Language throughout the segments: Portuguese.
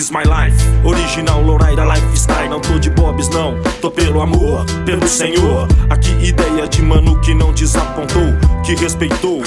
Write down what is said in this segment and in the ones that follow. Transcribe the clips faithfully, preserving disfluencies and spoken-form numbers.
is my life. Original Lowrider Lifestyle. Não tô de bobs não, tô pelo amor, pelo Senhor. Aqui ideia de mano que não desapontou, que respeitou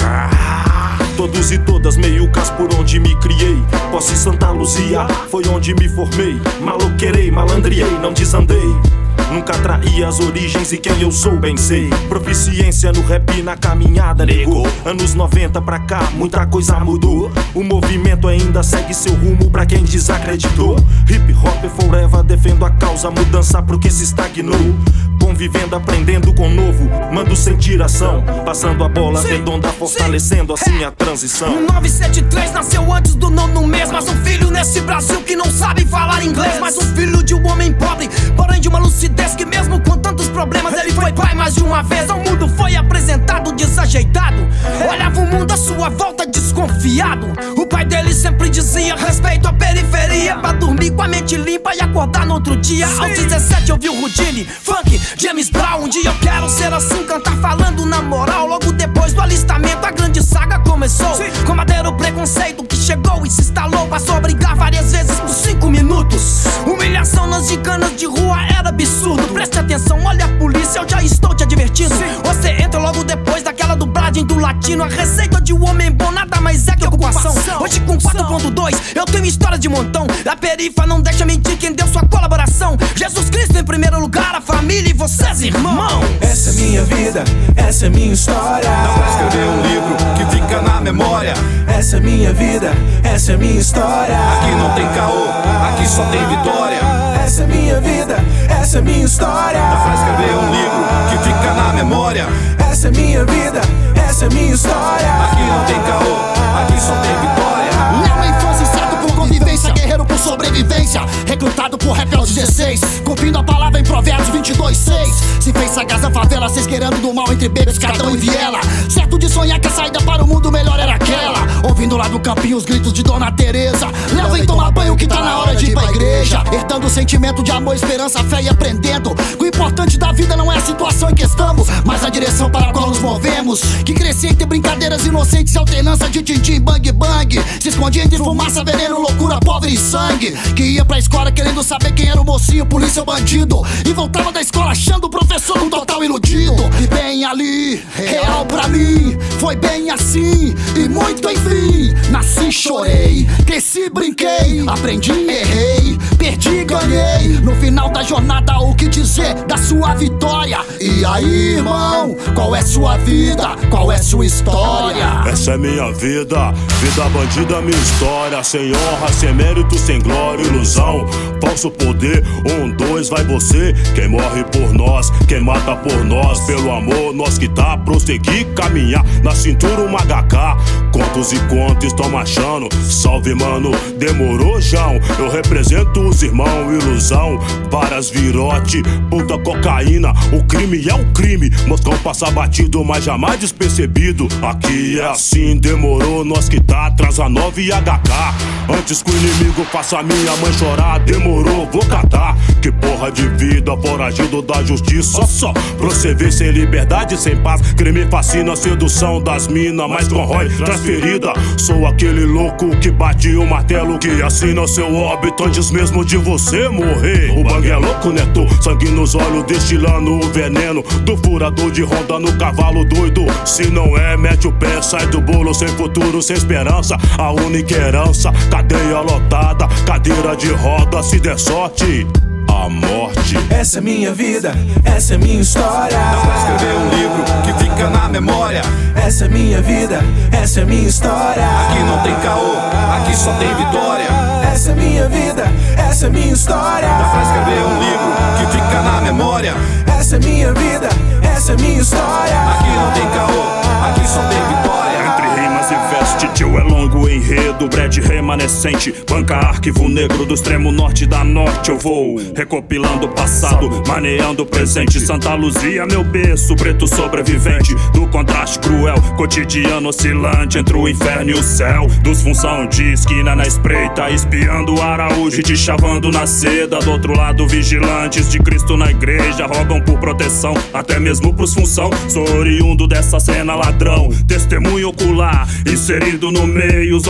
todos e todas, meiucas por onde me criei. Posse Santa Luzia, foi onde me formei. Maloqueirei, malandriei, não desandei. Nunca traí as origens e quem eu sou bem sei. Proficiência no rap na caminhada, nego. Anos noventa pra cá, muita coisa mudou. O movimento ainda segue seu rumo pra quem desacreditou. Hip hop forever, defendo a causa, mudança pro que se estagnou. Convivendo, aprendendo com o novo, mando sentir ação. Passando a bola sim, redonda, fortalecendo sim, assim é. A transição. mil novecentos e setenta e três nasceu antes do nono mês. Mas um filho nesse Brasil que não sabe falar inglês. Mas um filho de um homem pobre, porém de uma lucidez que mesmo com tantos problemas ele foi pai mais de uma vez. Ao mundo foi apresentado desajeitado, olhava o mundo à sua volta desconfiado. O pai dele sempre dizia respeito à periferia, pra dormir com a mente limpa e acordar no outro dia. Sim. Aos dezessete eu vi o Houdini, funk, James Brown. Um dia eu quero ser assim, cantar falando na moral. Logo depois do alistamento a grande saga começou. Sim. Combater o preconceito que chegou e se instalou. Passou a brigar várias vezes por cinco minutos. Humilhação nas gicanas de rua era absurdo. Preste atenção, olha a polícia, eu já estou te advertindo. Sim. Você entra logo depois daquela dublagem do latino. A receita de um homem bom nada mais é que ocupação. Hoje com quatro ponto dois eu tenho história de montão. A perifa não deixa mentir quem deu sua colaboração. Jesus Cristo em primeiro lugar, a família e vocês irmãos. Essa é minha vida, essa é minha história. Dá pra escrever um livro que fica na memória. Essa é minha vida, essa é minha história. Aqui não tem caô, aqui só tem vitória. Essa é minha vida, essa é minha história. Dá pra escrever um livro que fica na memória. Essa é minha vida, essa é minha história. Aqui não tem caô, aqui só tem vitória. Uma infância incerto por convivência, guerreiro por sobrevivência, recrutado por rap aos dezesseis, cumprindo a palavra em Provérbios vinte e dois, seis. Se fez sagaz na favela, se esgueirando do mal entre bebês, cartão e viela. Certo de sonhar que a saída para o mundo melhor era aquela. Ouvindo lá do campinho os gritos de Dona Teresa: leva e toma banho que tá na hora de ir pra igreja. Herdando o sentimento de amor, esperança, fé e aprendendo que o importante da vida não é a situação em que estamos, mas a direção para a qual nos movemos. Que crescia entre brincadeiras inocentes e alternância de tintim, bang bang. Se escondia entre fumaça, veneno, loucura, pobre e sangue. Que ia pra escola querendo saber quem era o mocinho, polícia ou bandido, e voltava da escola achando o professor um total iludido. E bem ali, real pra mim, foi bem assim, e muito enfim. Nasci, chorei, cresci, brinquei, aprendi, errei, perdi, ganhei. No final da jornada o que dizer da sua vitória? E aí, irmão, qual é sua vida? Qual é sua história? Essa é minha vida, vida bandida, minha história. Sem honra, sem mérito, sem glória, ilusão, falso poder. Um, dois, vai você. Quem morre por nós, quem mata por nós. Pelo amor, nós que tá, prosseguir, caminhar. Na cintura uma H K, contos e contos estão achando. Salve mano, demorou João. Eu represento os irmãos, ilusão. Várias virote, puta cocaína. O crime é o crime, Moscão passa batido, mas jamais despercebido. Aqui é assim, demorou, nós que tá atrás a nove e H K. Antes que o inimigo faça minha mãe chorar, demorou, vou catar. Que porra de vida, foragido da justiça. Só proceder sem liberdade, sem paz. Crime fascina, sedução das minas, mas com Roy transferida. Sou aquele louco que bate o martelo, que assina seu óbito antes mesmo de você morrer. O bang é louco, neto, sangue nos olhos, destilando o veneno do furador de ronda no cavalo doido. Se não é, mete o pé, sai do bolo, sem futuro, sem esperança. A única herança, cadeia lotada, cadeira de roda, se der sorte, a morte. Essa é minha vida, essa é minha história. Dá pra escrever um livro que fica na memória. Essa é minha vida, essa é minha história. Aqui não tem caô, aqui só tem vitória. Essa é minha vida, essa é minha história. Dá pra escrever um livro que fica na memória. Essa é minha vida, essa é minha história. Aqui não tem caô, aqui só tem vitória. Entre rimas e veste, tio, é longo enredo, brede remanescente, banca arquivo negro do extremo norte da norte. Eu vou recopilando o passado, maneando o presente. Santa Luzia, meu berço, preto sobrevivente do contraste cruel, cotidiano oscilante entre o inferno e o céu. Dos função de esquina na espreita, espiando o Araújo e te chavando na seda. Do outro lado, vigilantes de Cristo na igreja roubam por proteção, até mesmo pros função. Sou oriundo dessa cena, ladrão, testemunho ocular, inserido no meio, zona norte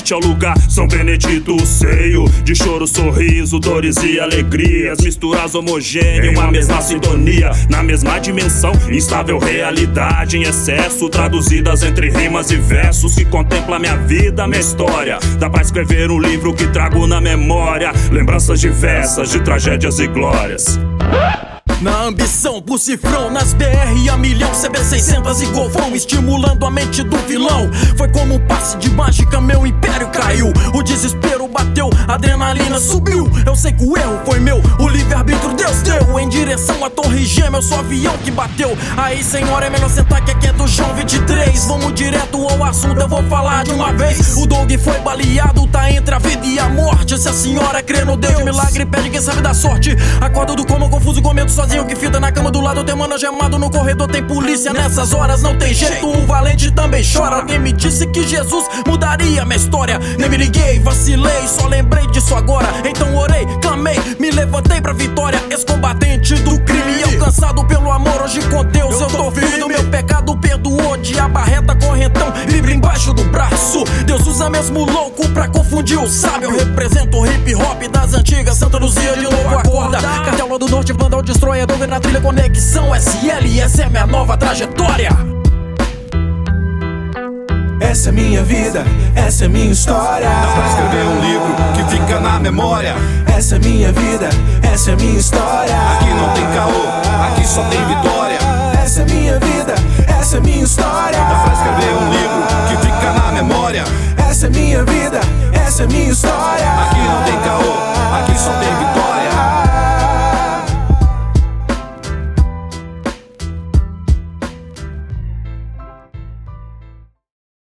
morte é o lugar, São Benedito o seio de choro, sorriso, dores e alegrias, misturas homogêneas, uma mesma sintonia, na mesma dimensão, instável realidade em excesso, traduzidas entre rimas e versos que contempla minha vida, minha história. Dá pra escrever um livro que trago na memória lembranças diversas de tragédias e glórias. Na ambição, por cifrão, nas B R a milhão, C B seiscentos e Golfão, estimulando a mente do vilão. Foi como um passe de mágica, meu império caiu. O desespero bateu, a adrenalina subiu. Eu sei que o erro foi meu, o livre-arbítrio Deus deu. Em direção à torre gêmea, eu sou o avião que bateu. Aí senhora, é melhor sentar que aqui é do João vinte e três. Vamos direto ao assunto, eu vou falar de uma vez. O Doug foi baleado, tá entre a vida e a morte. Se a senhora crê no Deus de milagre, pede quem sabe da sorte. Acordo do coma, confuso, com medo sozinho. Que fita na cama do lado, tem mano gemado no corredor, tem polícia. Nessas horas não tem jeito, um valente também chora. Alguém me disse que Jesus mudaria minha história. Nem me liguei, vacilei, só lembrei disso agora. Então orei, clamei, me levantei pra vitória. Ex-combatente do crime, alcançado pelo amor. Hoje com Deus eu tô firme, meu pecado perdoou. De abarreta, correntão, Bíblia embaixo do braço. Deus usa mesmo louco pra confundir o sábio. Eu represento o hip hop das antigas, Santa Luzia de novo acorda. Cartel lá do norte, Vandal destrói. Dover na trilha, conexão S L, essa é minha nova trajetória. Essa é minha vida, essa é minha história. Dá pra escrever um livro que fica na memória. Essa é minha vida, essa é minha história. Aqui não tem caô, aqui só tem vitória. Essa é minha vida, essa é minha história. Dá pra escrever um livro que fica na memória. Essa é minha vida, essa é minha história. Aqui não tem caô, aqui só tem vitória.